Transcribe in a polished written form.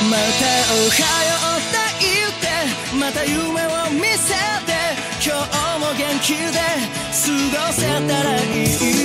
またおはようって言ってまた夢を見せて今日も元気で過ごせたらいい